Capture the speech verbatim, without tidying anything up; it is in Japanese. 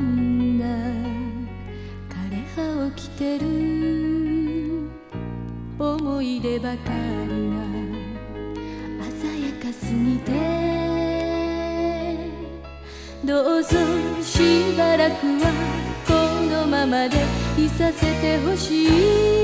んな枯葉を着てる思い出ばかりが鮮やかすぎて、どうぞしばらくはこのままでいさせてほしい。